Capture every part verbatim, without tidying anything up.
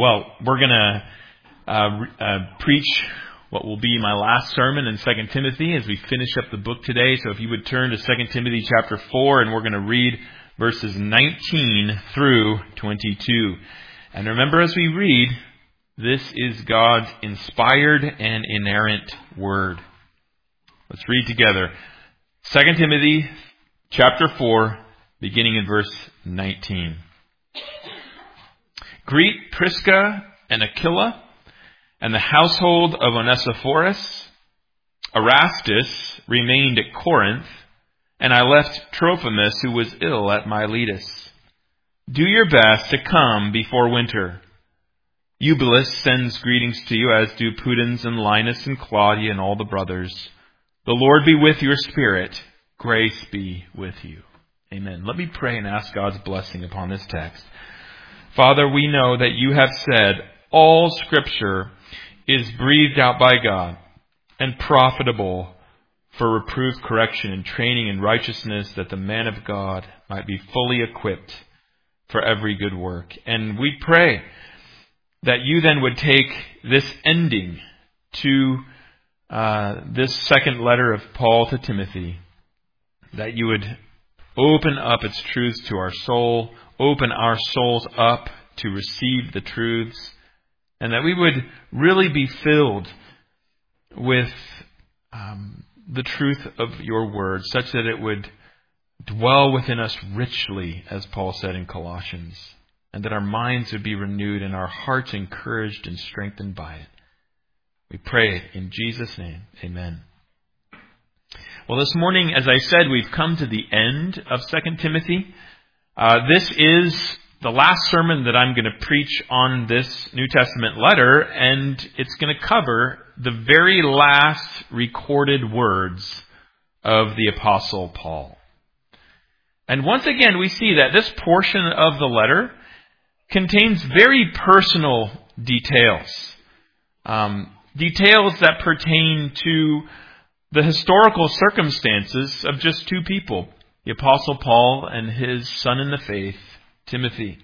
Well, we're going to uh, uh, preach what will be my last sermon in Second Timothy as we finish up the book today. So if you would turn to Second Timothy chapter four, and we're going to read verses nineteen through twenty-two. And remember, as we read, this is God's inspired and inerrant word. Let's read together. Second Timothy chapter four, beginning in verse nineteen. Greet Prisca and Aquila and the household of Onesiphorus. Erastus remained at Corinth, and I left Trophimus, who was ill, at Miletus. Do your best to come before winter. Eubulus sends greetings to you, as do Pudens and Linus and Claudia and all the brothers. The Lord be with your spirit. Grace be with you. Amen. Let me pray and ask God's blessing upon this text. Father, we know that you have said all Scripture is breathed out by God and profitable for reproof, correction, and training in righteousness, that the man of God might be fully equipped for every good work. And we pray that you then would take this ending to uh, this second letter of Paul to Timothy, that you would open up its truths to our soul, open our souls up to receive the truths, and that we would really be filled with um, the truth of your word, such that it would dwell within us richly, as Paul said in Colossians, and that our minds would be renewed and our hearts encouraged and strengthened by it. We pray it in Jesus' name. Amen. Well, this morning, as I said, we've come to the end of Second Timothy. Uh, this is the last sermon that I'm going to preach on this New Testament letter, and it's going to cover the very last recorded words of the Apostle Paul. And once again, we see that this portion of the letter contains very personal details. Um, details that pertain to the historical circumstances of just two people, the Apostle Paul and his son in the faith, Timothy.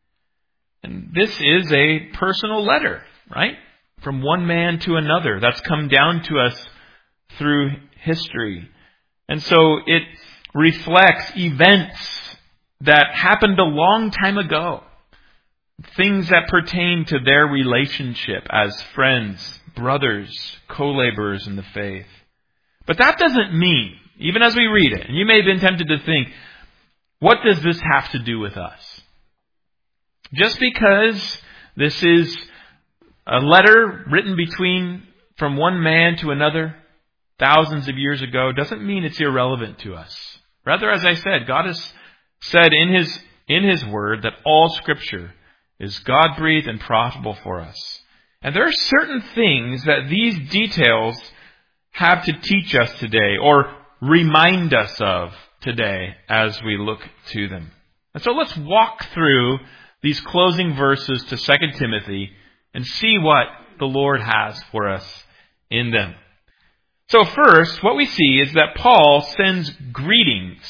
And this is a personal letter, right? From one man to another. That's come down to us through history. And so it reflects events that happened a long time ago. Things that pertain to their relationship as friends, brothers, co-laborers in the faith. But that doesn't mean, even as we read it, and you may have been tempted to think, what does this have to do with us? Just because this is a letter written between from one man to another thousands of years ago doesn't mean it's irrelevant to us. Rather, as I said, God has said in His in His Word that all Scripture is God-breathed and profitable for us. And there are certain things that these details have to teach us today, or remind us of today as we look to them. And so let's walk through these closing verses to Second Timothy and see what the Lord has for us in them. So first, what we see is that Paul sends greetings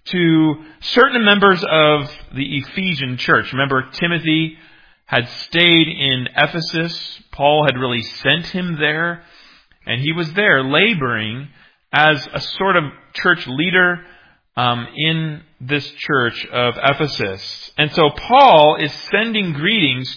to certain members of the Ephesian church. Remember, Timothy had stayed in Ephesus. Paul had really sent him there. And he was there laboring as a sort of church leader um, in this church of Ephesus. And so Paul is sending greetings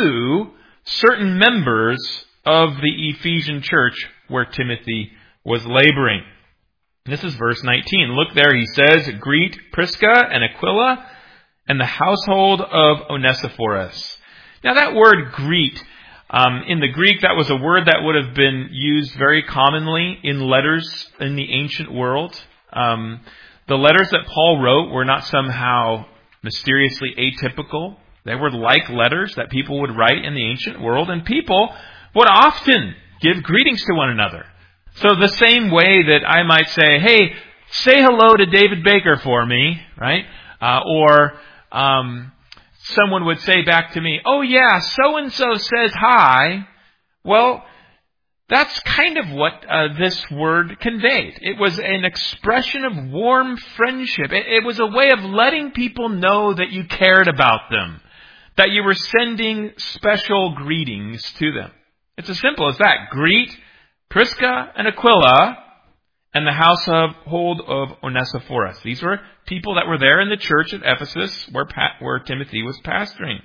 to certain members of the Ephesian church where Timothy was laboring. This is verse nineteen. Look there, he says, Greet Prisca and Aquila and the household of Onesiphorus. Now that word greet, Um, in the Greek, that was a word that would have been used very commonly in letters in the ancient world. Um, the letters that Paul wrote were not somehow mysteriously atypical. They were like letters that people would write in the ancient world, and people would often give greetings to one another. So the same way that I might say, hey, say hello to David Baker for me, right? Uh, or... Um, Someone would say back to me, oh yeah, so-and-so says hi. Well, that's kind of what uh, this word conveyed. It was an expression of warm friendship. It, it was a way of letting people know that you cared about them, that you were sending special greetings to them. It's as simple as that. Greet Prisca and Aquila and the household of Onesiphorus. These were people that were there in the church at Ephesus where, pa- where Timothy was pastoring.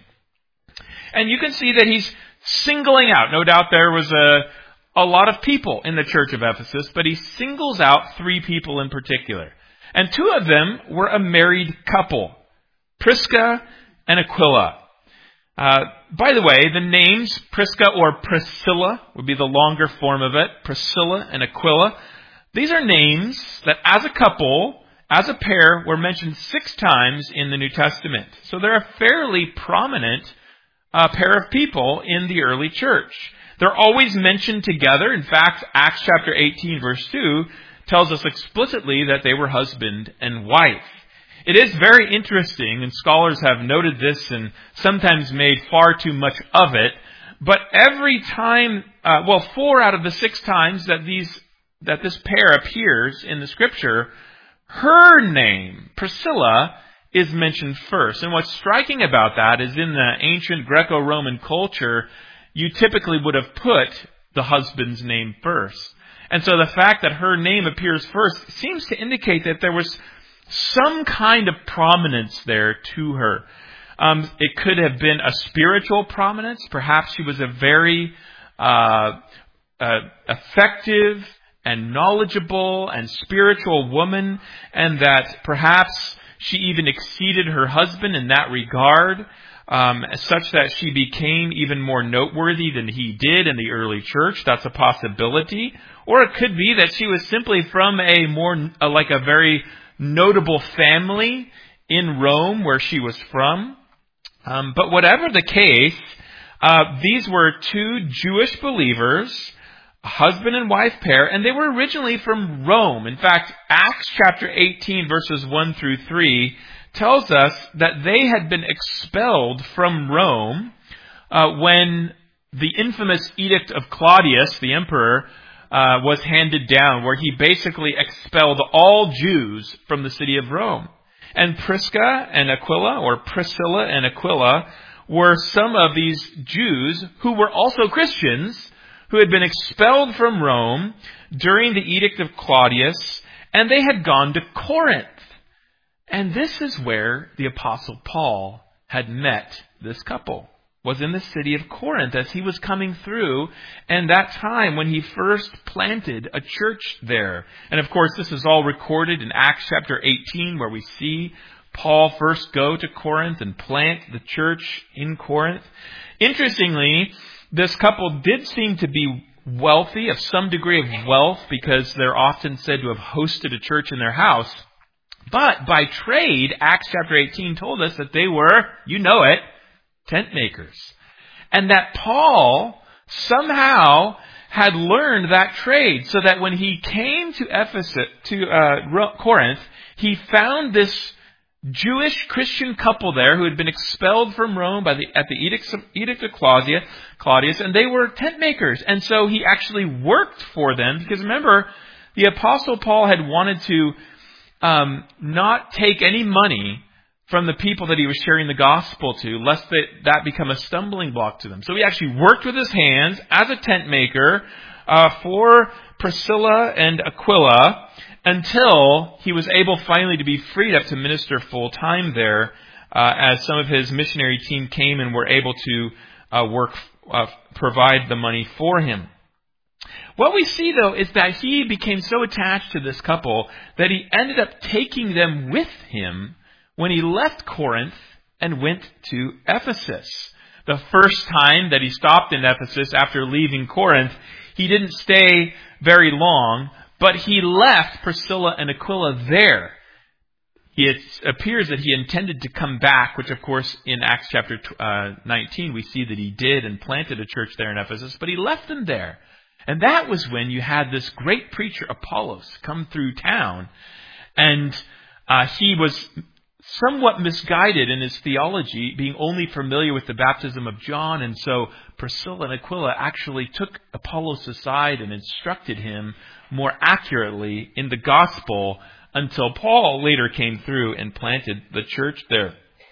And you can see that he's singling out. No doubt there was a, a lot of people in the church of Ephesus, but he singles out three people in particular. And two of them were a married couple, Prisca and Aquila. Uh, by the way, the names Prisca or Priscilla would be the longer form of it. Priscilla and Aquila. These are names that as a couple, as a pair, were mentioned six times in the New Testament. So they're a fairly prominent uh, pair of people in the early church. They're always mentioned together. In fact, Acts chapter eighteen verse two tells us explicitly that they were husband and wife. It is very interesting, and scholars have noted this and sometimes made far too much of it, but every time, uh, well, four out of the six times that these that this pair appears in the Scripture, her name, Priscilla, is mentioned first. And what's striking about that is in the ancient Greco-Roman culture, you typically would have put the husband's name first. And so the fact that her name appears first seems to indicate that there was some kind of prominence there to her. Um, it could have been a spiritual prominence. Perhaps she was a very uh, uh, effective and knowledgeable and spiritual woman, and that perhaps she even exceeded her husband in that regard, um, such that she became even more noteworthy than he did in the early church. That's a possibility. Or it could be that she was simply from a more, uh, like a very notable family in Rome where she was from. Um, but whatever the case, uh, these were two Jewish believers, a husband and wife pair, and they were originally from Rome. In fact, Acts chapter eighteen verses one through three tells us that they had been expelled from Rome uh, when the infamous Edict of Claudius, the emperor, uh, was handed down, where he basically expelled all Jews from the city of Rome. And Prisca and Aquila, or Priscilla and Aquila, were some of these Jews who were also Christians, who had been expelled from Rome during the Edict of Claudius, and they had gone to Corinth. And this is where the Apostle Paul had met this couple, was in the city of Corinth as he was coming through, and that time when he first planted a church there. And of course, this is all recorded in Acts chapter eighteen, where we see Paul first go to Corinth and plant the church in Corinth. Interestingly, this couple did seem to be wealthy, of some degree of wealth, because they're often said to have hosted a church in their house. But by trade, Acts chapter eighteen told us that they were, you know it, tent makers. And that Paul somehow had learned that trade, so that when he came to Ephesus, to uh, Corinth, he found this Jewish Christian couple there who had been expelled from Rome by the at the Edict of, Edict of Claudius, Claudius, and they were tent makers. And so he actually worked for them, because remember, the Apostle Paul had wanted to um, not take any money from the people that he was sharing the gospel to, lest that, that become a stumbling block to them. So he actually worked with his hands as a tent maker uh, for Priscilla and Aquila, until he was able finally to be freed up to minister full time there, uh, as some of his missionary team came and were able to uh, work, uh, provide the money for him. What we see, though, is that he became so attached to this couple that he ended up taking them with him when he left Corinth and went to Ephesus. The first time that he stopped in Ephesus after leaving Corinth, he didn't stay very long, but he left Priscilla and Aquila there. It appears that he intended to come back, which of course in Acts chapter nineteen we see that he did and planted a church there in Ephesus, but he left them there. And that was when you had this great preacher Apollos come through town, and uh, he was somewhat misguided in his theology, being only familiar with the baptism of John, and so Priscilla and Aquila actually took Apollos aside and instructed him more accurately in the gospel, until Paul later came through and planted the church there.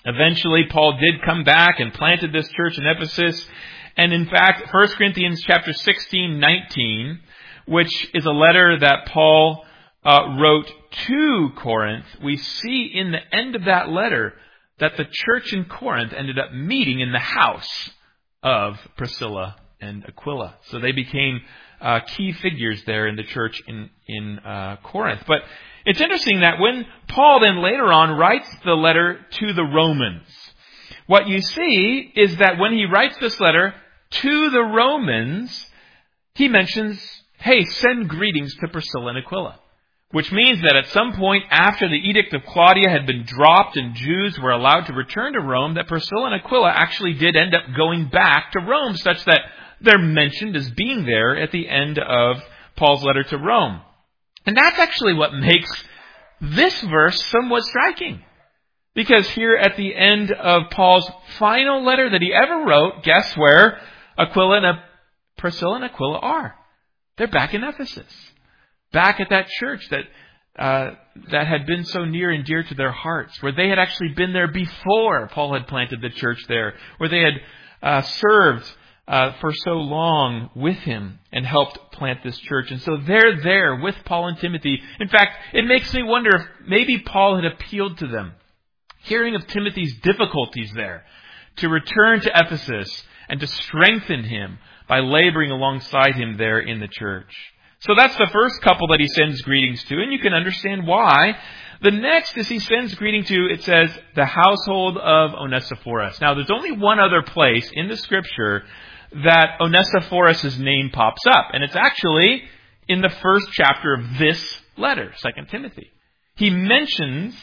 Eventually, Paul did come back and planted this church in Ephesus. And in fact, First Corinthians chapter sixteen, nineteen, which is a letter that Paul uh, wrote to Corinth, we see in the end of that letter that the church in Corinth ended up meeting in the house of Priscilla and Aquila. So they became uh, key figures there in the church in, in uh, Corinth. But it's interesting that when Paul then later on writes the letter to the Romans, what you see is that when he writes this letter to the Romans, he mentions, hey, send greetings to Priscilla and Aquila. Which means that at some point after the Edict of Claudia had been dropped and Jews were allowed to return to Rome, that Priscilla and Aquila actually did end up going back to Rome, such that they're mentioned as being there at the end of Paul's letter to Rome. And that's actually what makes this verse somewhat striking. Because here at the end of Paul's final letter that he ever wrote, guess where Aquila and Priscilla and Aquila are? They're back in Ephesus. Back at that church that uh, that had been so near and dear to their hearts, where they had actually been there before Paul had planted the church there, where they had uh, served uh, for so long with him and helped plant this church. And so they're there with Paul and Timothy. In fact, it makes me wonder if maybe Paul had appealed to them, hearing of Timothy's difficulties there, to return to Ephesus and to strengthen him by laboring alongside him there in the church. So that's the first couple that he sends greetings to, and you can understand why. The next is he sends greeting to, it says, the household of Onesiphorus. Now, there's only one other place in the Scripture that Onesiphorus' name pops up, and it's actually in the first chapter of this letter, Second Timothy. He mentions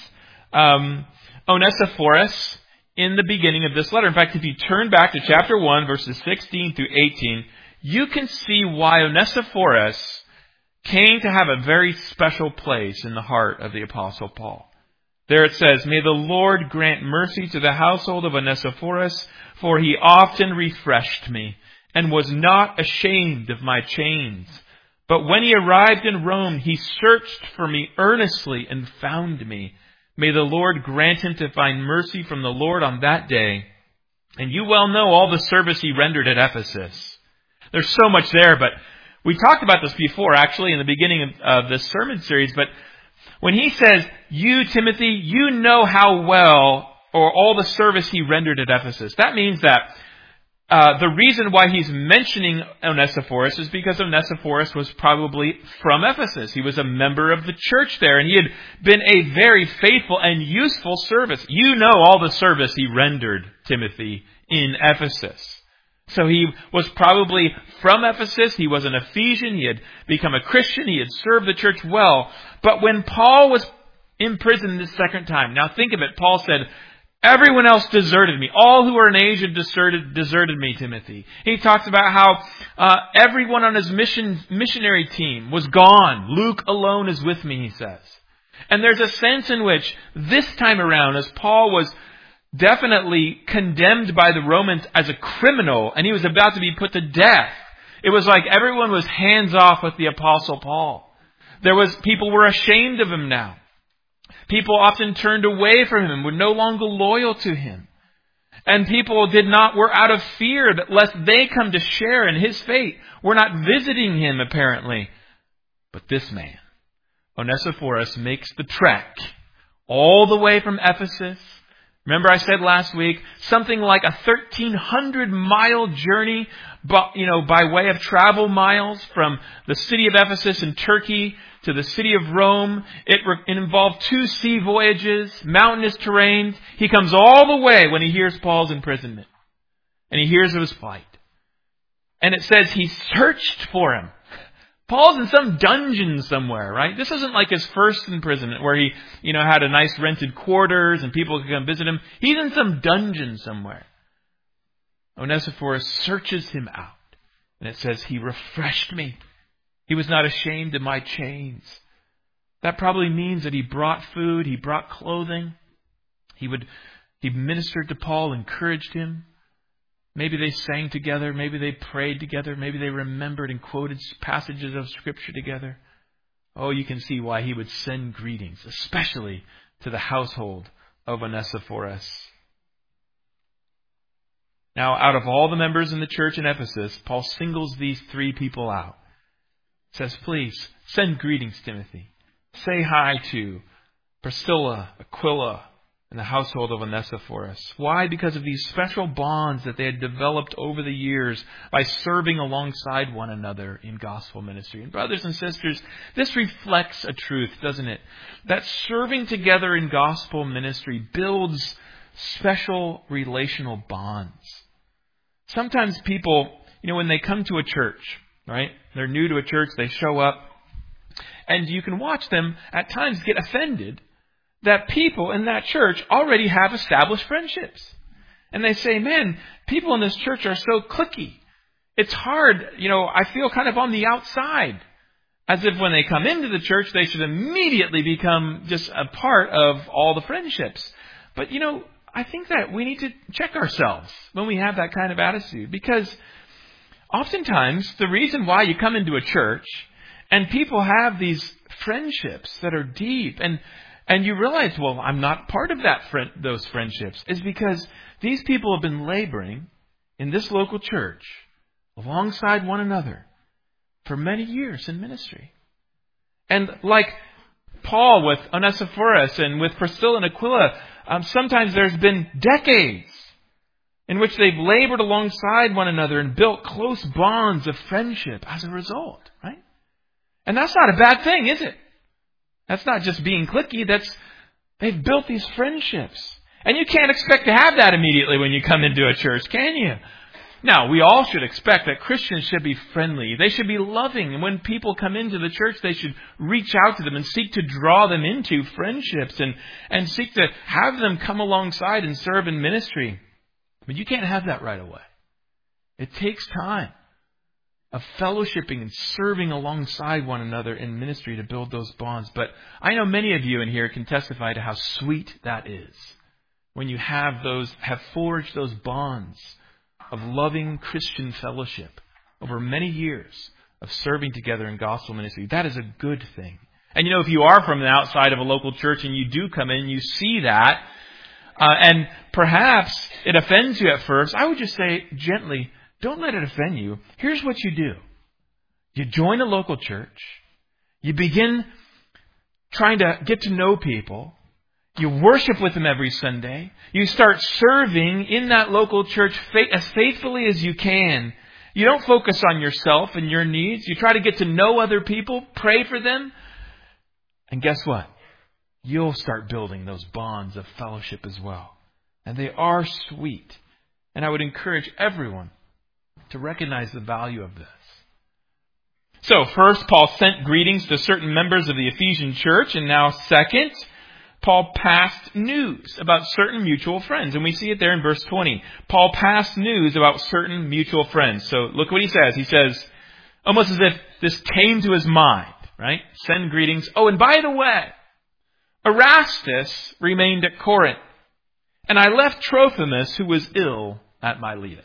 um, Onesiphorus in the beginning of this letter. In fact, if you turn back to chapter one, verses sixteen through eighteen, you can see why Onesiphorus came to have a very special place in the heart of the Apostle Paul. There it says, may the Lord grant mercy to the household of Onesiphorus, for he often refreshed me and was not ashamed of my chains. But when he arrived in Rome, he searched for me earnestly and found me. May the Lord grant him to find mercy from the Lord on that day. And you well know all the service he rendered at Ephesus. There's so much there, but we talked about this before, actually, in the beginning of uh, this sermon series. But when he says, you, Timothy, you know how well, or all the service he rendered at Ephesus, that means that uh, the reason why he's mentioning Onesiphorus is because Onesiphorus was probably from Ephesus. He was a member of the church there, and he had been a very faithful and useful service. You know all the service he rendered, Timothy, in Ephesus. So he was probably from Ephesus. He was an Ephesian. He had become a Christian. He had served the church well. But when Paul was imprisoned this second time, now think of it, Paul said, everyone else deserted me. All who were in Asia deserted, deserted me, Timothy. He talks about how uh, everyone on his mission missionary team was gone. Luke alone is with me, he says. And there's a sense in which this time around, as Paul was definitely condemned by the Romans as a criminal, and he was about to be put to death, it was like everyone was hands off with the Apostle Paul. There was, people were ashamed of him now. People often turned away from him, were no longer loyal to him. And people did not, were out of fear that lest they come to share in his fate, were not visiting him apparently. But this man, Onesiphorus, makes the trek all the way from Ephesus. Remember I said last week, something like a thirteen hundred mile journey, but, you know, by way of travel miles from the city of Ephesus in Turkey to the city of Rome. It, re- it involved two sea voyages, mountainous terrain. He comes all the way when he hears Paul's imprisonment. And he hears of his plight. And it says he searched for him. Paul's in some dungeon somewhere, right? This isn't like his first imprisonment where he, you know, had a nice rented quarters and people could come visit him. He's in some dungeon somewhere. Onesiphorus searches him out. And it says, he refreshed me. He was not ashamed of my chains. That probably means that he brought food, he brought clothing. He would, he ministered to Paul, encouraged him. Maybe they sang together. Maybe they prayed together. Maybe they remembered and quoted passages of Scripture together. Oh, you can see why he would send greetings, especially to the household of Onesiphorus. Now, out of all the members in the church in Ephesus, Paul singles these three people out. Says, please, send greetings, Timothy. Say hi to Priscilla, Aquila, and the household of Onesiphorus. Why? Because of these special bonds that they had developed over the years by serving alongside one another in gospel ministry. And brothers and sisters, this reflects a truth, doesn't it? That serving together in gospel ministry builds special relational bonds. Sometimes people, you know, when they come to a church, right? They're new to a church, they show up, and you can watch them at times get offended that people in that church already have established friendships. And they say, man, people in this church are so cliquey. It's hard, you know, I feel kind of on the outside. As if when they come into the church, they should immediately become just a part of all the friendships. But, you know, I think that we need to check ourselves when we have that kind of attitude. Because oftentimes, the reason why you come into a church and people have these friendships that are deep and And you realize, well, I'm not part of that friend, those friendships, is because these people have been laboring in this local church alongside one another for many years in ministry. And like Paul with Onesiphorus and with Priscilla and Aquila, um, sometimes there's been decades in which they've labored alongside one another and built close bonds of friendship as a result, right? And that's not a bad thing, is it? That's not just being cliquey. That's, they've built these friendships. And you can't expect to have that immediately when you come into a church, can you? Now, we all should expect that Christians should be friendly. They should be loving. And when people come into the church, they should reach out to them and seek to draw them into friendships and, and seek to have them come alongside and serve in ministry. But you can't have that right away. It takes time of fellowshipping and serving alongside one another in ministry to build those bonds. But I know many of you in here can testify to how sweet that is when you have those, have forged those bonds of loving Christian fellowship over many years of serving together in gospel ministry. That is a good thing. And you know, if you are from the outside of a local church and you do come in, you see that, uh, and perhaps it offends you at first, I would just say gently, don't let it offend you. Here's what you do. You join a local church. You begin trying to get to know people. You worship with them every Sunday. You start serving in that local church as faithfully as you can. You don't focus on yourself and your needs. You try to get to know other people, pray for them. And guess what? You'll start building those bonds of fellowship as well. And they are sweet. And I would encourage everyone to recognize the value of this. So first, Paul sent greetings to certain members of the Ephesian church. And now second, Paul passed news about certain mutual friends. And we see it there in verse twenty. Paul passed news about certain mutual friends. So look what he says. He says, almost as if this came to his mind, right? Send greetings. Oh, and by the way, Erastus remained at Corinth. And I left Trophimus, who was ill, at Miletus.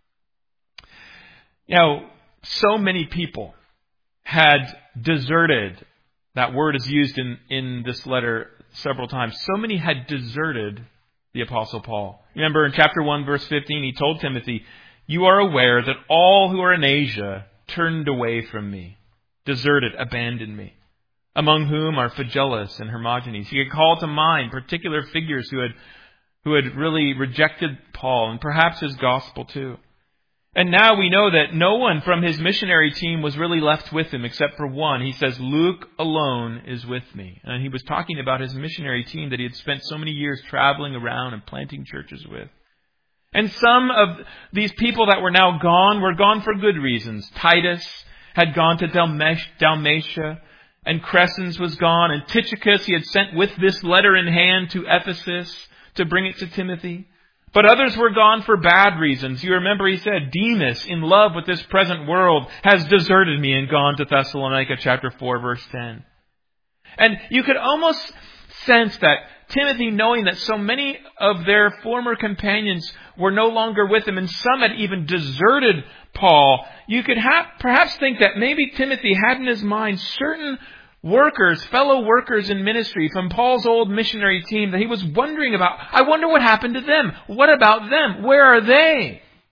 You know, so many people had deserted. That word is used in, in this letter several times. So many had deserted the Apostle Paul. Remember in chapter one, verse fifteen, he told Timothy, you are aware that all who are in Asia turned away from me, deserted, abandoned me, among whom are Phygellus and Hermogenes. He could call to mind particular figures who had, who had really rejected Paul and perhaps his gospel too. And now we know that no one from his missionary team was really left with him except for one. He says, Luke alone is with me. And he was talking about his missionary team that he had spent so many years traveling around and planting churches with. And some of these people that were now gone were gone for good reasons. Titus had gone to Dalmatia, and Crescens was gone, and Tychicus he had sent with this letter in hand to Ephesus to bring it to Timothy. But others were gone for bad reasons. You remember he said, Demas, in love with this present world, has deserted me and gone to Thessalonica, chapter four, verse ten. And you could almost sense that Timothy, knowing that so many of their former companions were no longer with him, and some had even deserted Paul, you could ha- perhaps think that maybe Timothy had in his mind certain workers, fellow workers in ministry from Paul's old missionary team that he was wondering about. I wonder what happened to them. What about them? Where are they?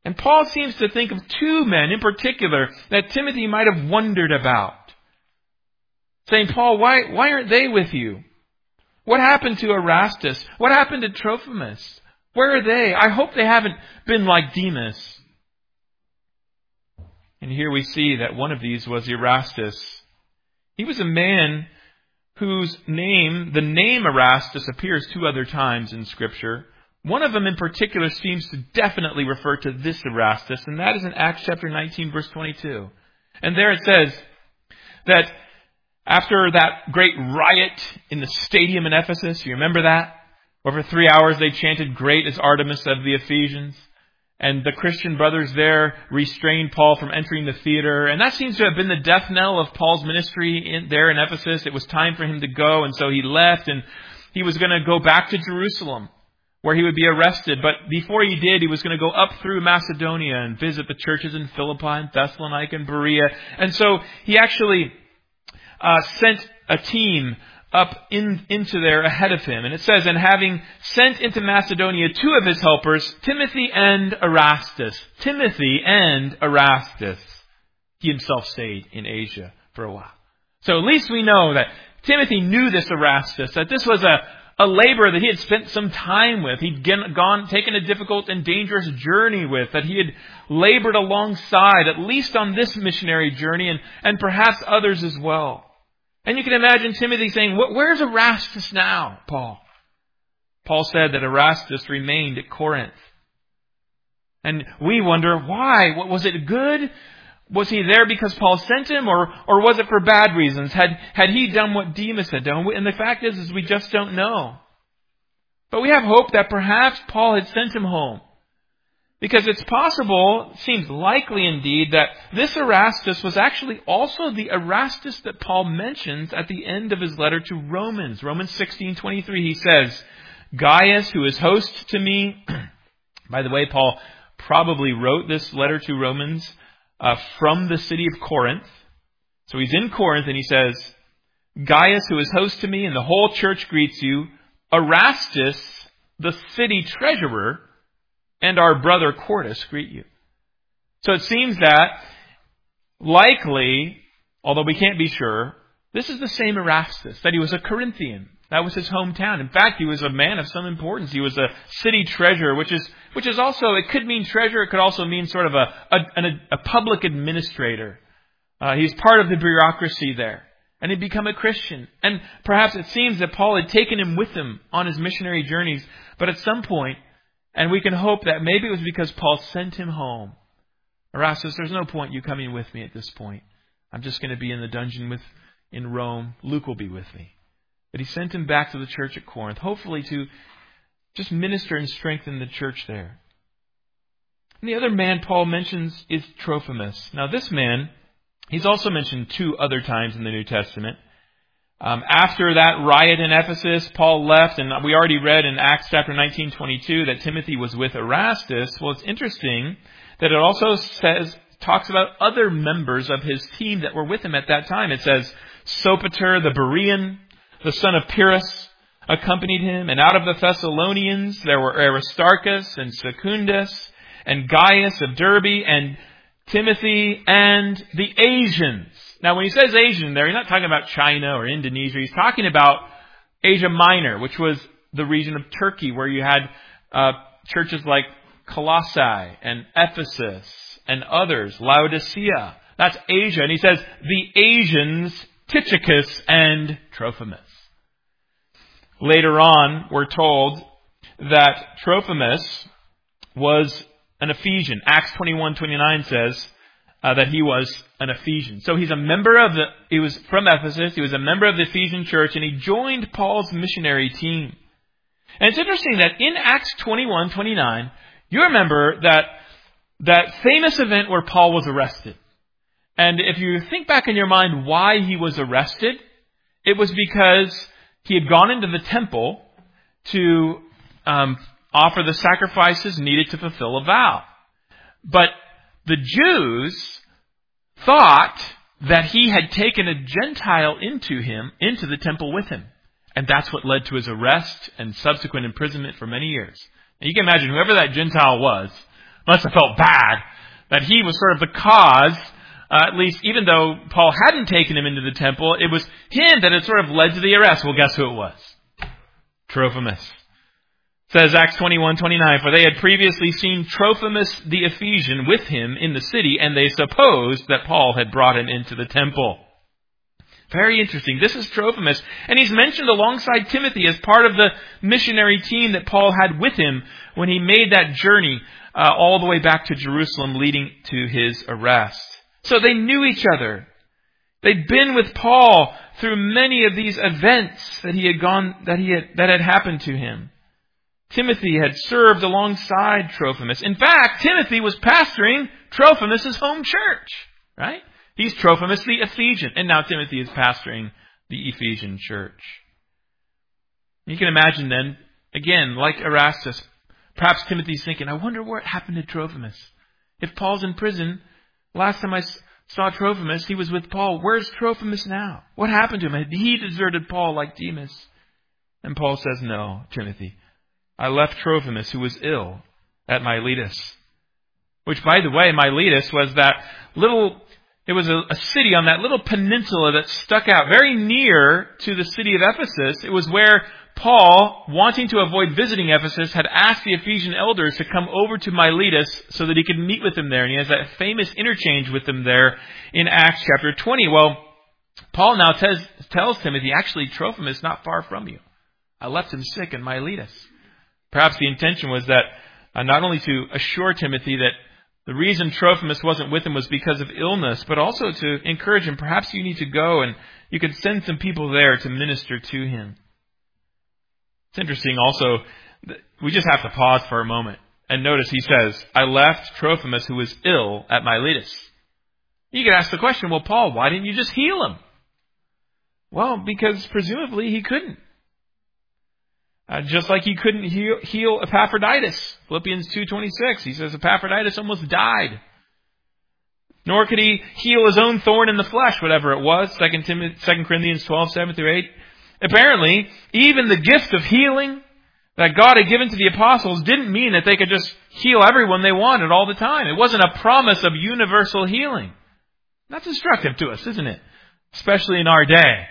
And Paul seems to think of two men in particular that Timothy might have wondered about. Saying, Paul, why, why aren't they with you? What happened to Erastus? What happened to Trophimus? Where are they? I hope they haven't been like Demas. And here we see that one of these was Erastus. He was a man whose name, the name Erastus, appears two other times in Scripture. One of them in particular seems to definitely refer to this Erastus, and that is in Acts chapter nineteen, verse twenty-two. And there it says that after that great riot in the stadium in Ephesus, you remember that? Where for three hours they chanted, "Great is Artemis of the Ephesians." And the Christian brothers there restrained Paul from entering the theater. And that seems to have been the death knell of Paul's ministry in, there in Ephesus. It was time for him to go, and so he left, and he was going to go back to Jerusalem, where he would be arrested. But before he did, he was going to go up through Macedonia and visit the churches in Philippi and Thessalonica and Berea. And so he actually uh, sent a team up in, into there ahead of him. And it says, and having sent into Macedonia two of his helpers, Timothy and Erastus. Timothy and Erastus. He himself stayed in Asia for a while. So at least we know that Timothy knew this Erastus, that this was a, a laborer that he had spent some time with. He'd gone, taken a difficult and dangerous journey with, that he had labored alongside, at least on this missionary journey, and, and perhaps others as well. And you can imagine Timothy saying, where's Erastus now, Paul? Paul said that Erastus remained at Corinth. And we wonder, why? Was it good? Was he there because Paul sent him, or, or was it for bad reasons? Had, had he done what Demas had done? And the fact is, is we just don't know. But we have hope that perhaps Paul had sent him home. Because it's possible, seems likely indeed, that this Erastus was actually also the Erastus that Paul mentions at the end of his letter to Romans. Romans sixteen twenty-three, he says, Gaius, who is host to me. By the way, Paul probably wrote this letter to Romans uh, from the city of Corinth. So he's in Corinth and he says, Gaius, who is host to me, and the whole church greets you. Erastus, the city treasurer, and our brother Quartus greet you. So it seems that likely, although we can't be sure, this is the same Erastus, that he was a Corinthian. That was his hometown. In fact, he was a man of some importance. He was a city treasurer, which is which is also, it could mean treasurer, it could also mean sort of a, a, a public administrator. Uh, he's part of the bureaucracy there. And he'd become a Christian. And perhaps it seems that Paul had taken him with him on his missionary journeys. But at some point, and we can hope that maybe it was because Paul sent him home. Erastus, there's no point you coming with me at this point. I'm just going to be in the dungeon with in Rome. Luke will be with me. But he sent him back to the church at Corinth, hopefully to just minister and strengthen the church there. And the other man Paul mentions is Trophimus. Now this man, he's also mentioned two other times in the New Testament. Um, after that riot in Ephesus, Paul left, and we already read in Acts chapter nineteen twenty-two that Timothy was with Erastus. Well, it's interesting that it also says, talks about other members of his team that were with him at that time. It says, Sopater the Berean, the son of Pyrrhus, accompanied him, and out of the Thessalonians there were Aristarchus and Secundus and Gaius of Derbe and Timothy and the Asians. Now, when he says Asian there, he's not talking about China or Indonesia. He's talking about Asia Minor, which was the region of Turkey, where you had uh, churches like Colossae and Ephesus and others, Laodicea. That's Asia. And he says, the Asians, Tychicus and Trophimus. Later on, we're told that Trophimus was an Ephesian. Acts twenty-one twenty-nine says uh, that he was an Ephesian. So he's a member of the, he was from Ephesus, he was a member of the Ephesian church, and he joined Paul's missionary team. And it's interesting that in Acts twenty-one twenty-nine, you remember that that famous event where Paul was arrested. And if you think back in your mind why he was arrested, it was because he had gone into the temple to um, offer the sacrifices needed to fulfill a vow. But the Jews thought that he had taken a Gentile into him, into the temple with him. And that's what led to his arrest and subsequent imprisonment for many years. And you can imagine whoever that Gentile was must have felt bad that he was sort of the cause, uh, at least even though Paul hadn't taken him into the temple, it was him that had sort of led to the arrest. Well, guess who it was? Trophimus. It says Acts twenty-one twenty-nine, for they had previously seen Trophimus the Ephesian with him in the city, and they supposed that Paul had brought him into the temple. Very interesting. This is Trophimus, and he's mentioned alongside Timothy as part of the missionary team that Paul had with him when he made that journey uh, all the way back to Jerusalem, leading to his arrest. So they knew each other. They'd been with Paul through many of these events that he had gone, that he had, that had happened to him. Timothy had served alongside Trophimus. In fact, Timothy was pastoring Trophimus' home church, right? He's Trophimus the Ephesian, and now Timothy is pastoring the Ephesian church. You can imagine then, again, like Erastus, perhaps Timothy's thinking, I wonder what happened to Trophimus. If Paul's in prison, last time I saw Trophimus, he was with Paul. Where's Trophimus now? What happened to him? Had he deserted Paul like Demas? And Paul says, no, Timothy. I left Trophimus, who was ill, at Miletus. Which, by the way, Miletus was that little, it was a, a city on that little peninsula that stuck out very near to the city of Ephesus. It was where Paul, wanting to avoid visiting Ephesus, had asked the Ephesian elders to come over to Miletus so that he could meet with them there. And he has that famous interchange with them there in Acts chapter twenty. Well, Paul now tells, tells Timothy, actually, Trophimus is not far from you. I left him sick in Miletus. Perhaps the intention was that uh, not only to assure Timothy that the reason Trophimus wasn't with him was because of illness, but also to encourage him, perhaps you need to go and you could send some people there to minister to him. It's interesting also, we just have to pause for a moment and notice he says, I left Trophimus who was ill at Miletus. You could ask the question, well, Paul, why didn't you just heal him? Well, because presumably he couldn't. Uh, just like he couldn't heal, heal Epaphroditus. Philippians two twenty-six, he says Epaphroditus almost died. Nor could he heal his own thorn in the flesh, whatever it was. Second Corinthians twelve, seven through eight. Apparently, even the gift of healing that God had given to the apostles didn't mean that they could just heal everyone they wanted all the time. It wasn't a promise of universal healing. That's instructive to us, isn't it? Especially in our day.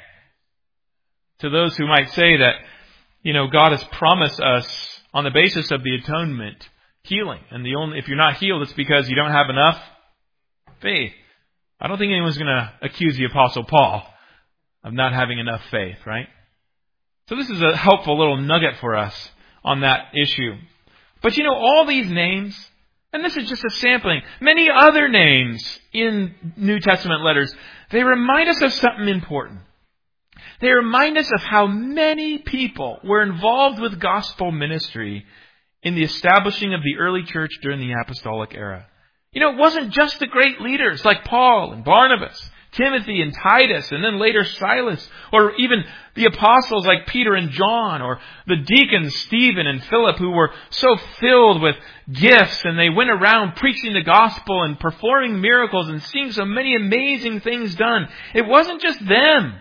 To those who might say that, you know, God has promised us on the basis of the atonement healing. And the only if you're not healed, it's because you don't have enough faith. I don't think anyone's going to accuse the Apostle Paul of not having enough faith, right? So this is a helpful little nugget for us on that issue. But you know, all these names, and this is just a sampling, many other names in New Testament letters, they remind us of something important. They remind us of how many people were involved with gospel ministry in the establishing of the early church during the apostolic era. You know, it wasn't just the great leaders like Paul and Barnabas, Timothy and Titus, and then later Silas, or even the apostles like Peter and John, or the deacons Stephen and Philip, who were so filled with gifts, and they went around preaching the gospel and performing miracles and seeing so many amazing things done. It wasn't just them.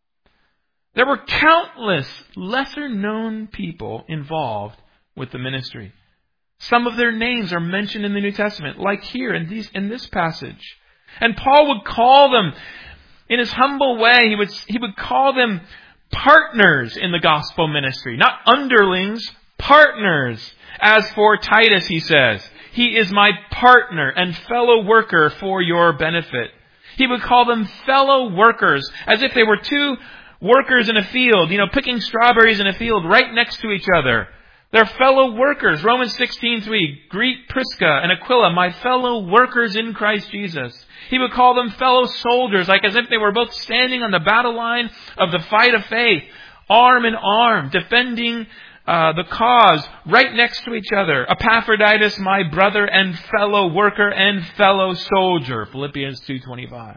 There were countless lesser-known people involved with the ministry. Some of their names are mentioned in the New Testament, like here in these in this passage. And Paul would call them, in his humble way, he would he would call them partners in the gospel ministry. Not underlings, partners. As for Titus, he says, he is my partner and fellow worker for your benefit. He would call them fellow workers, as if they were two workers in a field, you know, picking strawberries in a field right next to each other. They're fellow workers. Romans sixteen three, greet Prisca and Aquila, my fellow workers in Christ Jesus. He would call them fellow soldiers, like as if they were both standing on the battle line of the fight of faith, arm in arm, defending uh, the cause right next to each other. Epaphroditus, my brother and fellow worker and fellow soldier. Philippians two twenty-five.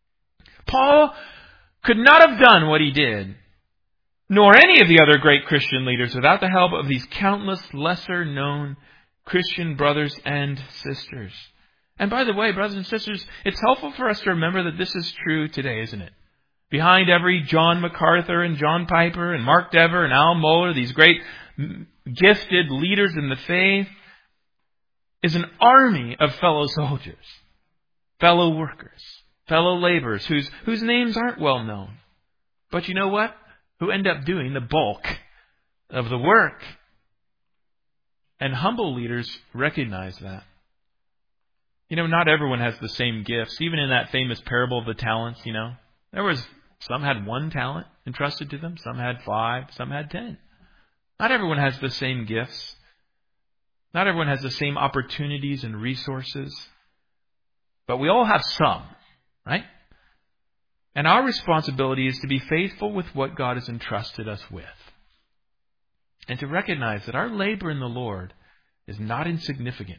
Paul could not have done what he did, nor any of the other great Christian leaders, without the help of these countless lesser-known Christian brothers and sisters. And by the way, brothers and sisters, it's helpful for us to remember that this is true today, isn't it? Behind every John MacArthur and John Piper and Mark Dever and Al Mohler, these great gifted leaders in the faith, is an army of fellow soldiers, fellow workers, fellow laborers whose, whose names aren't well known. But you know what? Who end up doing the bulk of the work. And humble leaders recognize that. You know, not everyone has the same gifts. Even in that famous parable of the talents, you know, there was some had one talent entrusted to them, some had five, some had ten. Not everyone has the same gifts. Not everyone has the same opportunities and resources. But we all have some, right? And our responsibility is to be faithful with what God has entrusted us with. And to recognize that our labor in the Lord is not insignificant.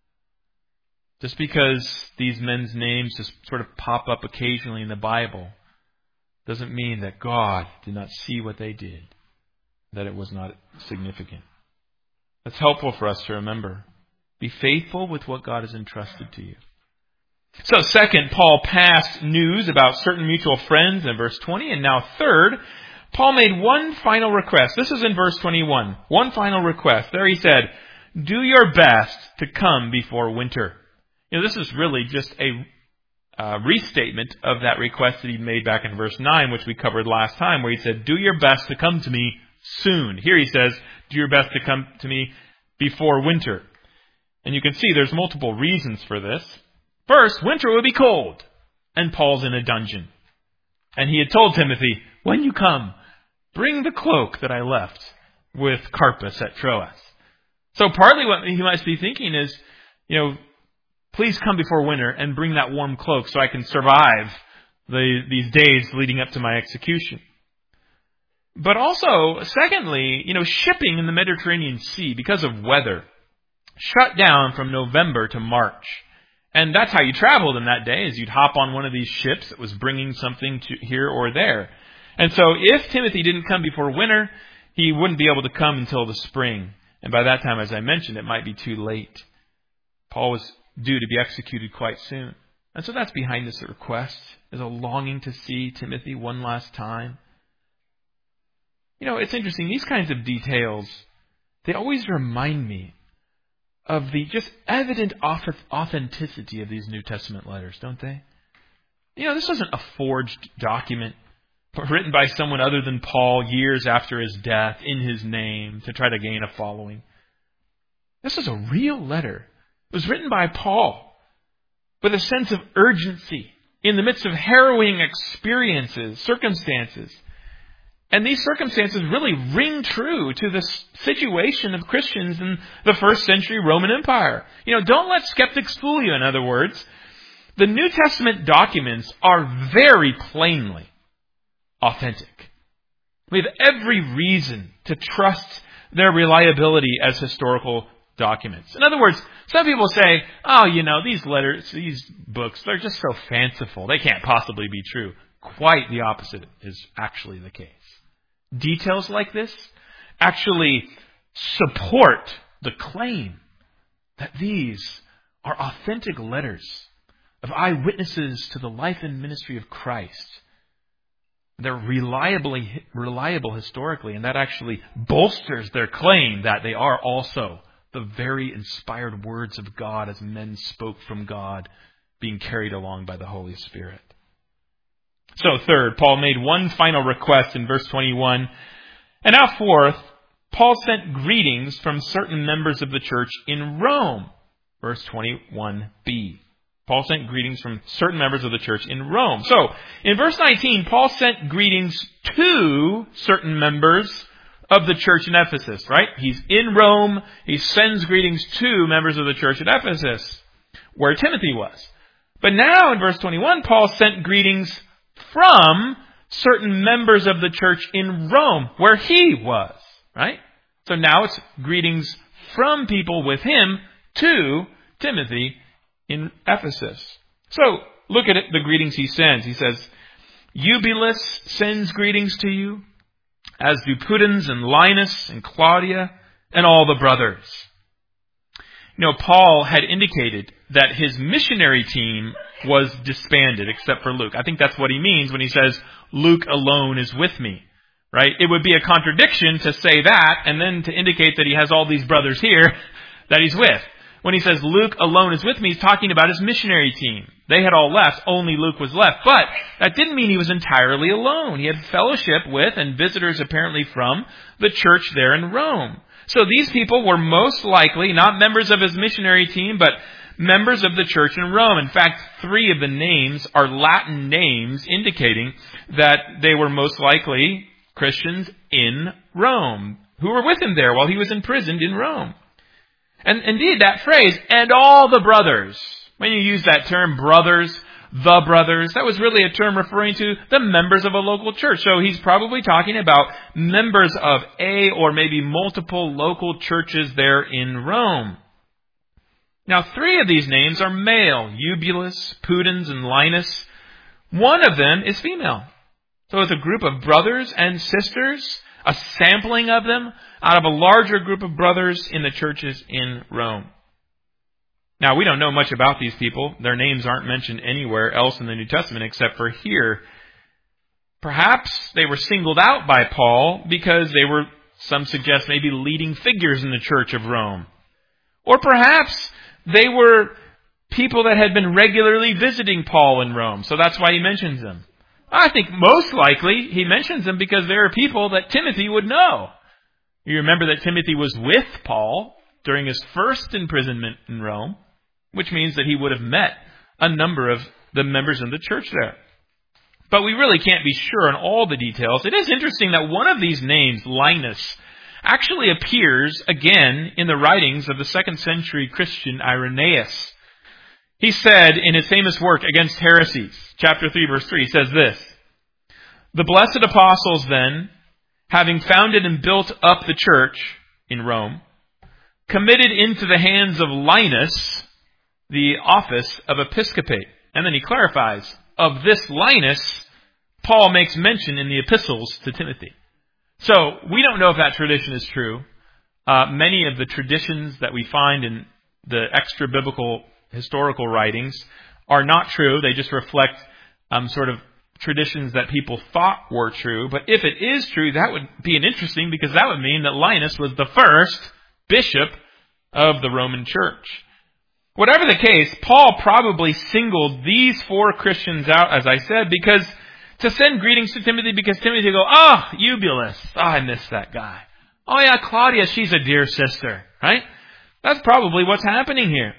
Just because these men's names just sort of pop up occasionally in the Bible doesn't mean that God did not see what they did, that it was not significant. That's helpful for us to remember. Be faithful with what God has entrusted to you. So second, Paul passed news about certain mutual friends in verse twenty. And now third, Paul made one final request. This is in verse twenty-one. One final request. There he said, do your best to come before winter. You know, this is really just a uh, restatement of that request that he made back in verse nine, which we covered last time, where he said, do your best to come to me soon. Here he says, do your best to come to me before winter. And you can see there's multiple reasons for this. First, winter would be cold, and Paul's in a dungeon. And he had told Timothy, when you come, bring the cloak that I left with Carpus at Troas. So partly what he must be thinking is, you know, please come before winter and bring that warm cloak so I can survive the, these days leading up to my execution. But also, secondly, you know, shipping in the Mediterranean Sea, because of weather, shut down from November to March. And that's how you traveled in that day, is you'd hop on one of these ships that was bringing something to here or there. And so if Timothy didn't come before winter, he wouldn't be able to come until the spring. And by that time, as I mentioned, it might be too late. Paul was due to be executed quite soon. And so that's behind this request, is a longing to see Timothy one last time. You know, it's interesting. These kinds of details, they always remind me of the just evident authenticity of these New Testament letters, don't they? You know, this isn't a forged document written by someone other than Paul years after his death in his name to try to gain a following. This is a real letter. It was written by Paul with a sense of urgency in the midst of harrowing experiences, circumstances. And these circumstances really ring true to the situation of Christians in the first century Roman Empire. You know, don't let skeptics fool you, in other words. The New Testament documents are very plainly authentic. We have every reason to trust their reliability as historical documents. In other words, some people say, oh, you know, these letters, these books, they're just so fanciful. They can't possibly be true. Quite the opposite is actually the case. Details like this actually support the claim that these are authentic letters of eyewitnesses to the life and ministry of Christ. They're reliably reliable historically, and that actually bolsters their claim that they are also the very inspired words of God as men spoke from God, being carried along by the Holy Spirit. So third, Paul made one final request in verse twenty-one. And now fourth, Paul sent greetings from certain members of the church in Rome. Verse twenty-one b. Paul sent greetings from certain members of the church in Rome. So, in verse nineteen, Paul sent greetings to certain members of the church in Ephesus, right? He's in Rome. He sends greetings to members of the church at Ephesus, where Timothy was. But now, in verse twenty-one, Paul sent greetings from certain members of the church in Rome, where he was, right? So now it's greetings from people with him to Timothy in Ephesus. So look at it, the greetings he sends. He says, Eubulus sends greetings to you, as do Pudens and Linus and Claudia and all the brothers. You know, Paul had indicated that his missionary team was disbanded except for Luke. I think that's what he means when he says, Luke alone is with me, right? It would be a contradiction to say that and then to indicate that he has all these brothers here that he's with. when he says Luke alone is with me, he's talking about his missionary team. They had all left, only Luke was left. But that didn't mean he was entirely alone. He had fellowship with and visitors apparently from the church there in Rome. So these people were most likely not members of his missionary team, but members of the church in Rome. In fact, three of the names are Latin names indicating that they were most likely Christians in Rome, who were with him there while he was imprisoned in Rome. And indeed, that phrase, and all the brothers, when you use that term, brothers, the brothers, that was really a term referring to the members of a local church. So he's probably talking about members of a or maybe multiple local churches there in Rome. Now, three of these names are male, Eubulus, Pudens, and Linus. One of them is female. So it's a group of brothers and sisters, a sampling of them out of a larger group of brothers in the churches in Rome. Now, we don't know much about these people. Their names aren't mentioned anywhere else in the New Testament except for here. Perhaps they were singled out by Paul because they were, some suggest, maybe leading figures in the church of Rome. Or perhaps they were people that had been regularly visiting Paul in Rome, so that's why he mentions them. I think most likely he mentions them because there are people that Timothy would know. You remember that Timothy was with Paul during his first imprisonment in Rome, which means that he would have met a number of the members of the church there. But we really can't be sure on all the details. It is interesting that one of these names, Linus, actually appears again in the writings of the second century Christian Irenaeus. He said in his famous work Against Heresies, chapter three, verse three, he says this, "The blessed apostles then, having founded and built up the church in Rome, committed into the hands of Linus the office of episcopate." And then he clarifies, of this Linus, Paul makes mention in the epistles to Timothy. So we don't know if that tradition is true. Uh, many of the traditions that we find in the extra-biblical historical writings are not true. They just reflect um, sort of traditions that people thought were true. But if it is true, that would be an interesting, because that would mean that Linus was the first bishop of the Roman church. Whatever the case, Paul probably singled these four Christians out, as I said, because to send greetings to Timothy, because Timothy would go, "Oh, Eubulus, oh, I miss that guy. Oh yeah, Claudia, she's a dear sister," right? That's probably what's happening here.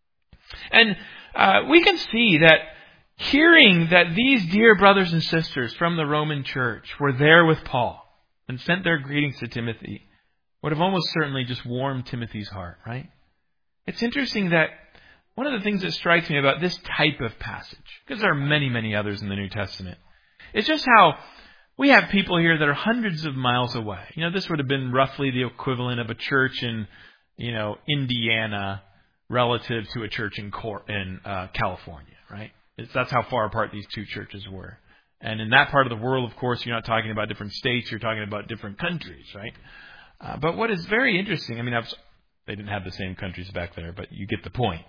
And uh, we can see that hearing that these dear brothers and sisters from the Roman church were there with Paul and sent their greetings to Timothy would have almost certainly just warmed Timothy's heart, right? It's interesting that one of the things that strikes me about this type of passage, because there are many, many others in the New Testament, is just how we have people here that are hundreds of miles away. You know, this would have been roughly the equivalent of a church in, you know, Indiana relative to a church in Cor- in uh, California, right? It's, that's how far apart these two churches were. And in that part of the world, of course, you're not talking about different states, you're talking about different countries, right? Uh, but what is very interesting, I mean, I've, they didn't have the same countries back there, but you get the point.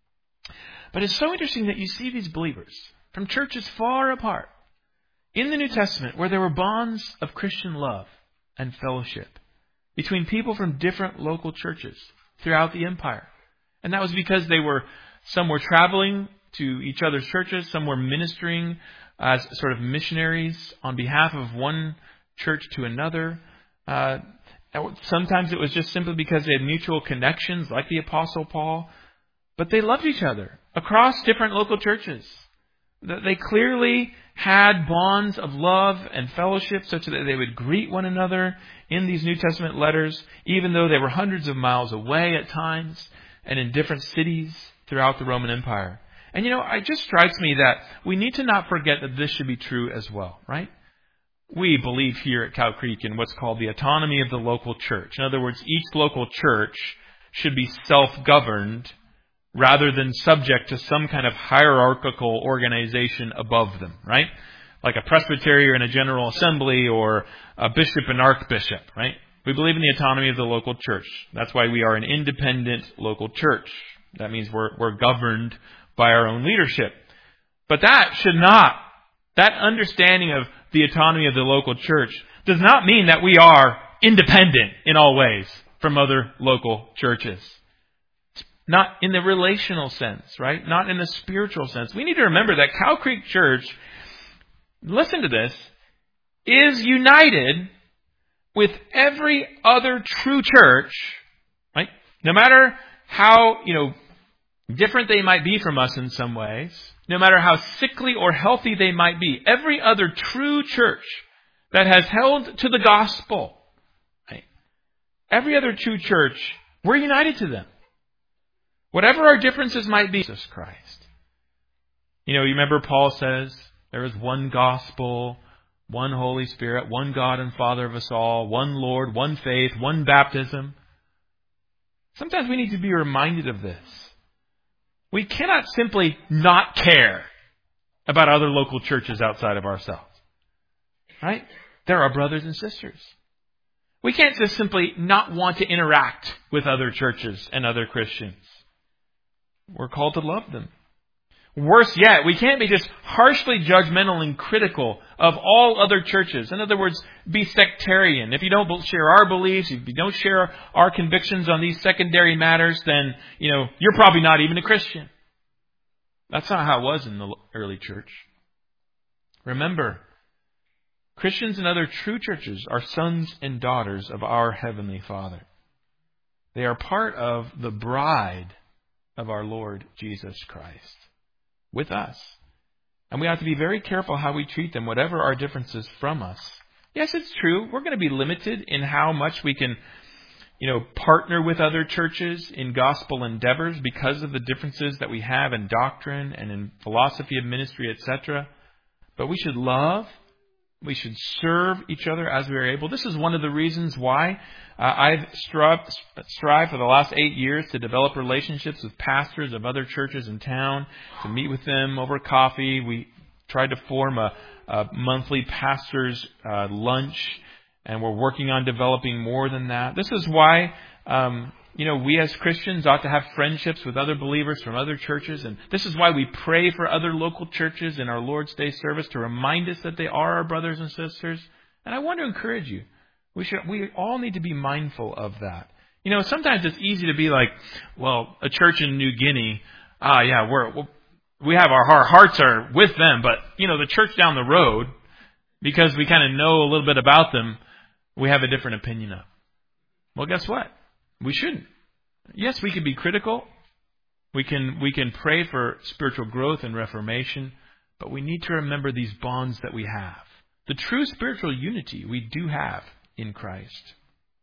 But it's so interesting that you see these believers from churches far apart in the New Testament where there were bonds of Christian love and fellowship between people from different local churches throughout the empire. And that was because they were, some were traveling to each other's churches, some were ministering as sort of missionaries on behalf of one church to another. Uh, sometimes it was just simply because they had mutual connections, like the Apostle Paul. But they loved each other across different local churches. They clearly had bonds of love and fellowship such that they would greet one another in these New Testament letters, even though they were hundreds of miles away at times and in different cities throughout the Roman Empire. And you know, it just strikes me that we need to not forget that this should be true as well, right? We believe here at Cow Creek in what's called the autonomy of the local church. In other words, each local church should be self-governed rather than subject to some kind of hierarchical organization above them, right? Like a presbytery and a general assembly or a bishop and archbishop, right? We believe in the autonomy of the local church. That's why we are an independent local church. That means we're, we're governed by our own leadership. But that should not, that understanding of the autonomy of the local church does not mean that we are independent in all ways from other local churches. not in the relational sense, right? Not in the spiritual sense. We need to remember that Cow Creek Church, listen to this, is united with every other true church, right? No matter how, you know, different they might be from us in some ways, no matter how sickly or healthy they might be, every other true church that has held to the gospel, right? Every other true church, we're united to them. Whatever our differences might be, Jesus Christ. You know, you remember Paul says, there is one gospel, one Holy Spirit, one God and Father of us all, one Lord, one faith, one baptism. Sometimes we need to be reminded of this. We cannot simply not care about other local churches outside of ourselves. Right? They're our brothers and sisters. We can't just simply not want to interact with other churches and other Christians. We're called to love them. Worse yet, we can't be just harshly judgmental and critical of all other churches. In other words, be sectarian. If you don't share our beliefs, if you don't share our convictions on these secondary matters, then, you know, you're probably not even a Christian. That's not how it was in the early church. Remember, Christians and other true churches are sons and daughters of our Heavenly Father. They are part of the bride of our Lord Jesus Christ with us. And we have to be very careful how we treat them, whatever our differences from us. Yes, it's true. We're going to be limited in how much we can, you know, partner with other churches in gospel endeavors because of the differences that we have in doctrine and in philosophy of ministry, et cetera. But we should love. We should serve each other as we are able. This is one of the reasons why uh, I've strived, strived for the last eight years to develop relationships with pastors of other churches in town, to meet with them over coffee. We tried to form a, a monthly pastors' uh, lunch, and we're working on developing more than that. This is why um, you know, we as Christians ought to have friendships with other believers from other churches. And this is why we pray for other local churches in our Lord's Day service to remind us that they are our brothers and sisters. And I want to encourage you. We should, we all need to be mindful of that. You know, sometimes it's easy to be like, well, a church in New Guinea, ah, yeah, we're, we have our, our hearts are with them. But, you know, the church down the road, because we kind of know a little bit about them, we have a different opinion of. Well, guess what? We shouldn't. Yes, we can be critical. We can we can pray for spiritual growth and reformation, but we need to remember these bonds that we have. The true spiritual unity we do have in Christ.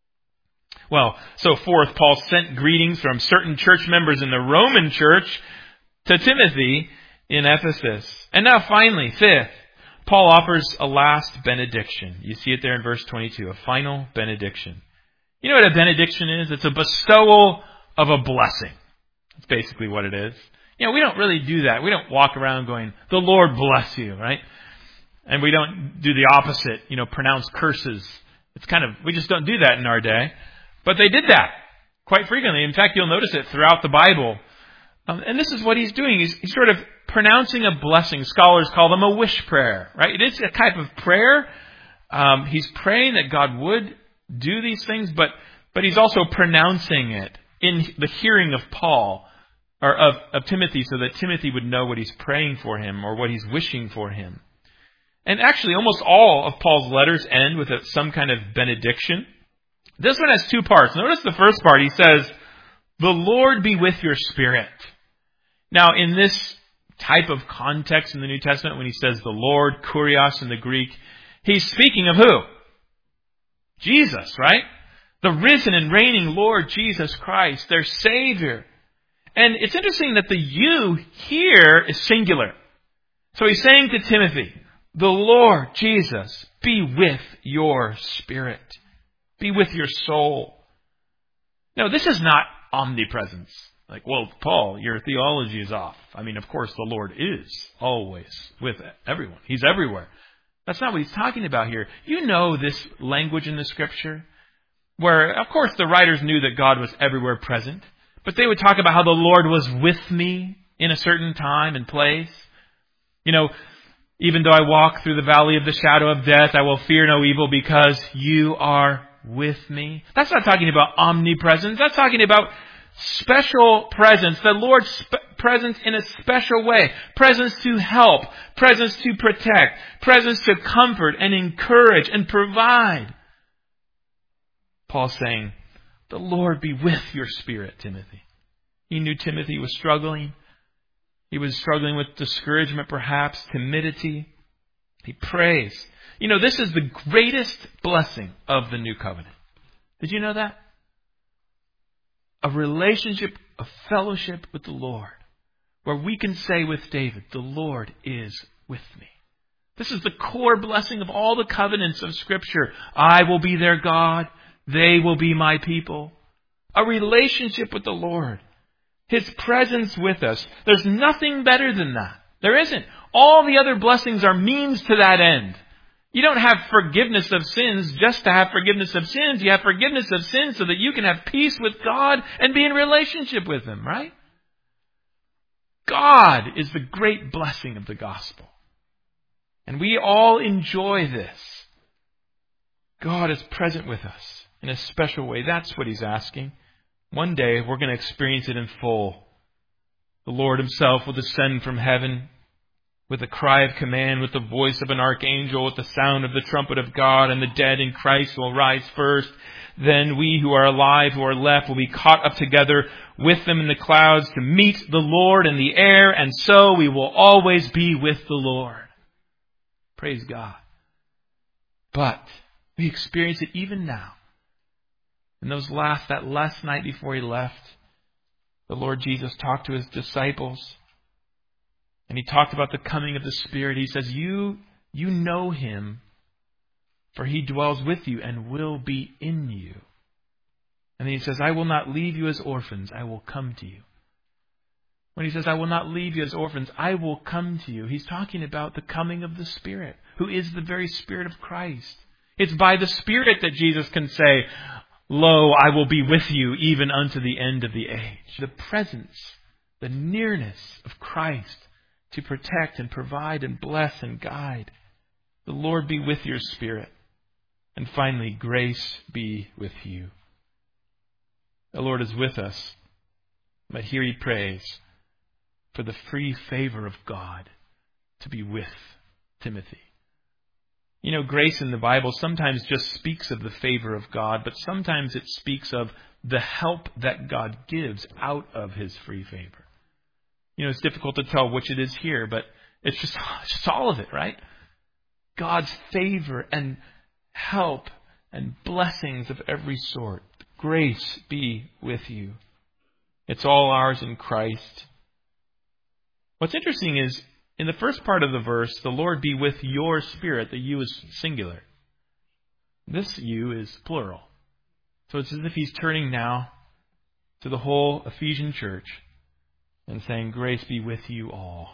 Well, so fourth, Paul sent greetings from certain church members in the Roman church to Timothy in Ephesus. And now finally, fifth, Paul offers a last benediction. You see it there in verse twenty-two, a final benediction. You know what a benediction is? It's a bestowal of a blessing. That's basically what it is. You know, we don't really do that. We don't walk around going, the Lord bless you, right? And we don't do the opposite, you know, pronounce curses. It's kind of, we just don't do that in our day. But they did that quite frequently. In fact, you'll notice it throughout the Bible. Um, and this is what he's doing. He's, he's sort of pronouncing a blessing. Scholars call them a wish prayer, right? It is a type of prayer. Um, he's praying that God would do these things, but but he's also pronouncing it in the hearing of Paul, or of, of Timothy, so that Timothy would know what he's praying for him or what he's wishing for him. And actually, almost all of Paul's letters end with a, some kind of benediction. This one has two parts. Notice the first part. He says, "The Lord be with your spirit." Now, in this type of context in the New Testament, when he says the Lord, kurios in the Greek, he's speaking of who? Jesus, right? The risen and reigning Lord Jesus Christ, their Savior. And it's interesting that the you here is singular. So he's saying to Timothy, the Lord Jesus be with your spirit. Be with your soul. Now, this is not omnipresence. Like, well, Paul, your theology is off. I mean, of course, the Lord is always with everyone. He's everywhere. That's not what he's talking about here. You know this language in the Scripture, where, of course, the writers knew that God was everywhere present, but they would talk about how the Lord was with me in a certain time and place. You know, even though I walk through the valley of the shadow of death, I will fear no evil because you are with me. That's not talking about omnipresence. That's talking about special presence, the Lord's spe- presence in a special way. Presence to help, presence to protect, presence to comfort and encourage and provide. Paul's saying, the Lord be with your spirit, Timothy. He knew Timothy was struggling. He was struggling with discouragement, perhaps, timidity. He prays. You know, this is the greatest blessing of the new covenant. Did you know that? A relationship, a fellowship with the Lord, where we can say with David, the Lord is with me. This is the core blessing of all the covenants of Scripture. I will be their God. They will be my people. A relationship with the Lord. His presence with us. There's nothing better than that. There isn't. All the other blessings are means to that end. You don't have forgiveness of sins just to have forgiveness of sins. You have forgiveness of sins so that you can have peace with God and be in relationship with Him, right? God is the great blessing of the gospel. And we all enjoy this. God is present with us in a special way. That's what He's asking. One day we're going to experience it in full. The Lord Himself will descend from heaven with a cry of command, with the voice of an archangel, with the sound of the trumpet of God, and the dead in Christ will rise first. Then we who are alive, who are left, will be caught up together with them in the clouds to meet the Lord in the air, and so we will always be with the Lord. Praise God. But we experience it even now. In those last, that last night before He left, the Lord Jesus talked to His disciples. And He talked about the coming of the Spirit. He says, you, you know Him, for He dwells with you and will be in you. And then He says, I will not leave you as orphans. I will come to you. When He says, I will not leave you as orphans, I will come to you. He's talking about the coming of the Spirit, who is the very Spirit of Christ. It's by the Spirit that Jesus can say, lo, I will be with you even unto the end of the age. The presence, the nearness of Christ to protect and provide and bless and guide. The Lord be with your spirit. And finally, grace be with you. The Lord is with us, but here He prays for the free favor of God to be with Timothy. You know, grace in the Bible sometimes just speaks of the favor of God, but sometimes it speaks of the help that God gives out of His free favor. You know, it's difficult to tell which it is here, but it's just, it's just all of it, right? God's favor and help and blessings of every sort. Grace be with you. It's all ours in Christ. What's interesting is, in the first part of the verse, the Lord be with your spirit. The you is singular. This you is plural. So it's as if He's turning now to the whole Ephesian church and saying, grace be with you all.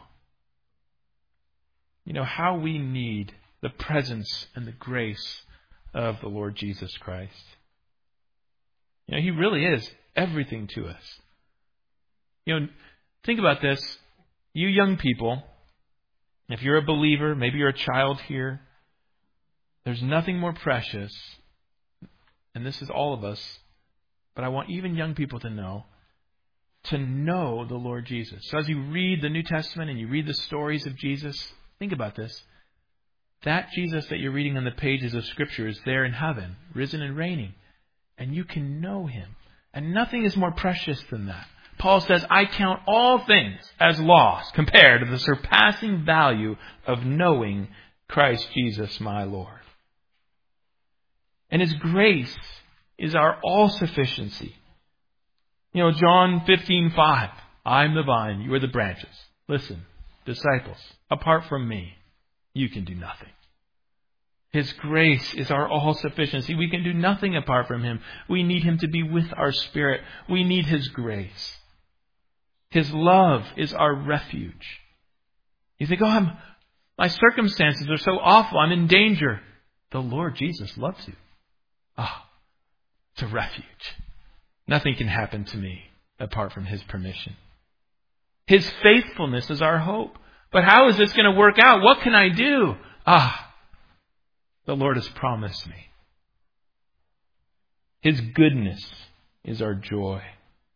You know, how we need the presence and the grace of the Lord Jesus Christ. You know, He really is everything to us. You know, think about this. You young people, if you're a believer, maybe you're a child here, there's nothing more precious, and this is all of us, but I want even young people to know, to know the Lord Jesus. So as you read the New Testament and you read the stories of Jesus, think about this. That Jesus that you're reading on the pages of Scripture is there in heaven, risen and reigning, and you can know Him. And nothing is more precious than that. Paul says, I count all things as loss compared to the surpassing value of knowing Christ Jesus my Lord. And His grace is our all-sufficiency. You know, John fifteen five, I'm the vine, you are the branches. Listen, disciples, apart from me, you can do nothing. His grace is our all-sufficiency. We can do nothing apart from Him. We need Him to be with our spirit. We need His grace. His love is our refuge. You think, oh, I'm, my circumstances are so awful. I'm in danger. The Lord Jesus loves you. Ah, oh, it's a refuge. Nothing can happen to me apart from His permission. His faithfulness is our hope. But how is this going to work out? What can I do? Ah, the Lord has promised me. His goodness is our joy.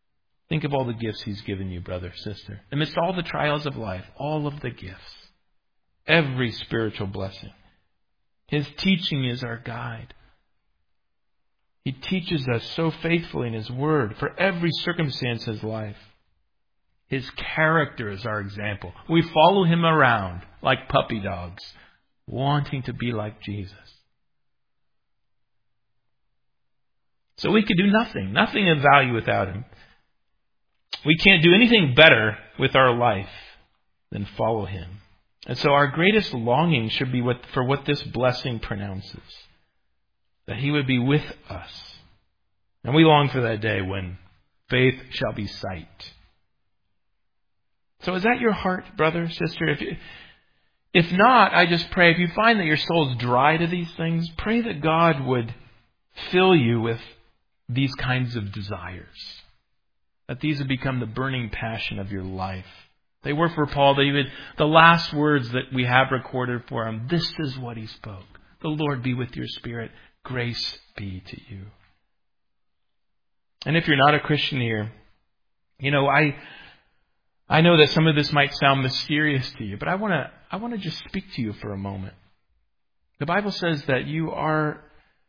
Think of all the gifts He's given you, brother, sister. Amidst all the trials of life, all of the gifts. Every spiritual blessing. His teaching is our guide. He teaches us so faithfully in His Word for every circumstance of life. His character is our example. We follow Him around like puppy dogs, wanting to be like Jesus. So we could do nothing, nothing of value without Him. We can't do anything better with our life than follow Him. And so our greatest longing should be what, for what this blessing pronounces. That He would be with us. And we long for that day when faith shall be sight. So is that your heart, brother, sister? If you, if not, I just pray, if you find that your soul is dry to these things, pray that God would fill you with these kinds of desires. That these would become the burning passion of your life. They were for Paul, David, the last words that we have recorded for him. This is what he spoke. The Lord be with your spirit. Grace be to you. And if you're not a Christian here, you know, I I know that some of this might sound mysterious to you, but I want to I want to just speak to you for a moment. The Bible says that you are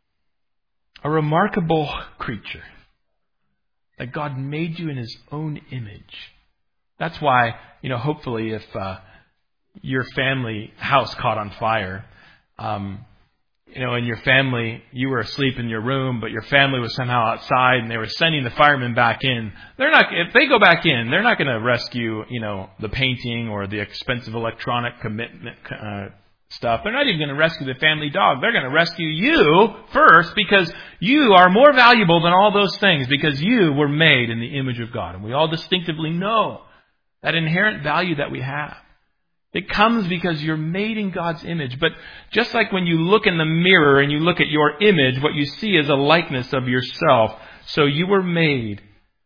a remarkable creature. That God made you in His own image. That's why, you know, hopefully if uh, your family house caught on fire, um, you know, in your family, you were asleep in your room, but your family was somehow outside and they were sending the firemen back in. They're not, if they go back in, they're not going to rescue, you know, the painting or the expensive electronic commitment uh, stuff. They're not even going to rescue the family dog. They're going to rescue you first because you are more valuable than all those things because you were made in the image of God. And we all distinctively know that inherent value that we have. It comes because you're made in God's image. But just like when you look in the mirror and you look at your image, what you see is a likeness of yourself. So you were made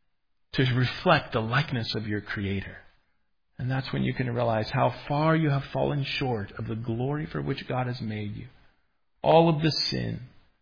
to reflect the likeness of your Creator. And that's when you can realize how far you have fallen short of the glory for which God has made you. All of the sin.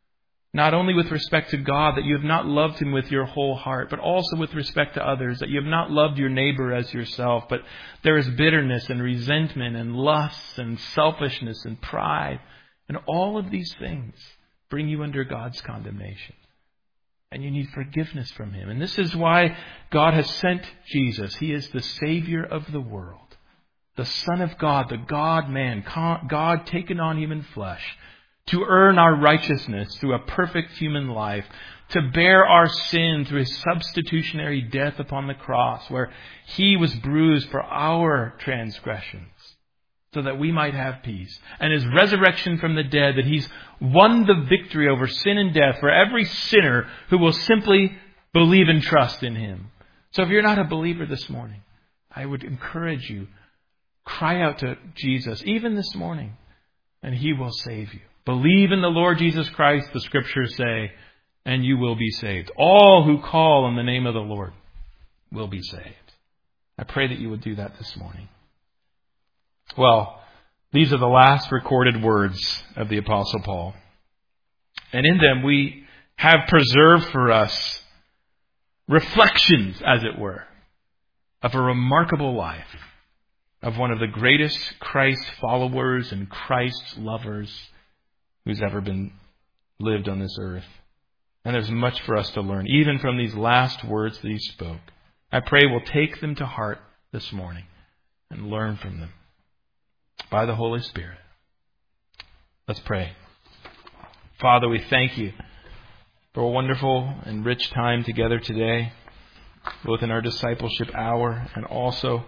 Not only with respect to God, that you have not loved Him with your whole heart, but also with respect to others, that you have not loved your neighbor as yourself, but there is bitterness and resentment and lust and selfishness and pride. And all of these things bring you under God's condemnation. And you need forgiveness from Him. And this is why God has sent Jesus. He is the Savior of the world. The Son of God, the God-man, God taken on human flesh, to earn our righteousness through a perfect human life, to bear our sin through His substitutionary death upon the cross, where He was bruised for our transgressions, so that we might have peace. And His resurrection from the dead, that He's won the victory over sin and death for every sinner who will simply believe and trust in Him. So if you're not a believer this morning, I would encourage you, cry out to Jesus, even this morning, and He will save you. Believe in the Lord Jesus Christ, the Scriptures say, and you will be saved. All who call on the name of the Lord will be saved. I pray that you would do that this morning. Well, these are the last recorded words of the Apostle Paul. And in them we have preserved for us reflections, as it were, of a remarkable life, of one of the greatest Christ followers and Christ lovers who's ever been lived on this earth. And there's much for us to learn, even from these last words that he spoke. I pray we'll take them to heart this morning and learn from them by the Holy Spirit. Let's pray. Father, we thank you for a wonderful and rich time together today, both in our discipleship hour and also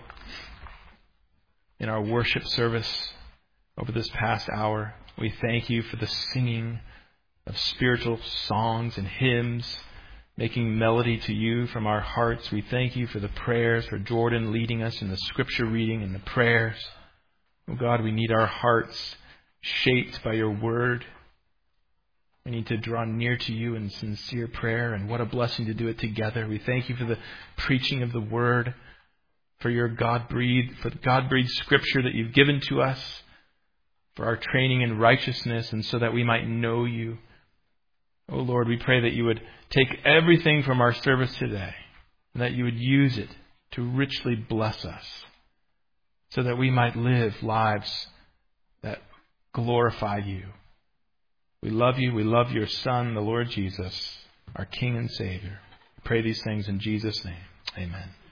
in our worship service over this past hour. We thank you for the singing of spiritual songs and hymns, making melody to you from our hearts. We thank you for the prayers, for Jordan leading us in the scripture reading and the prayers. Oh God, we need our hearts shaped by your word. We need to draw near to you in sincere prayer, and what a blessing to do it together. We thank you for the preaching of the word, for your God-breathed, for the God-breathed scripture that you've given to us, for our training in righteousness, and so that we might know you. Oh Lord, we pray that you would take everything from our service today and that you would use it to richly bless us so that we might live lives that glorify you. We love you. We love your Son, the Lord Jesus, our King and Savior. We pray these things in Jesus' name. Amen.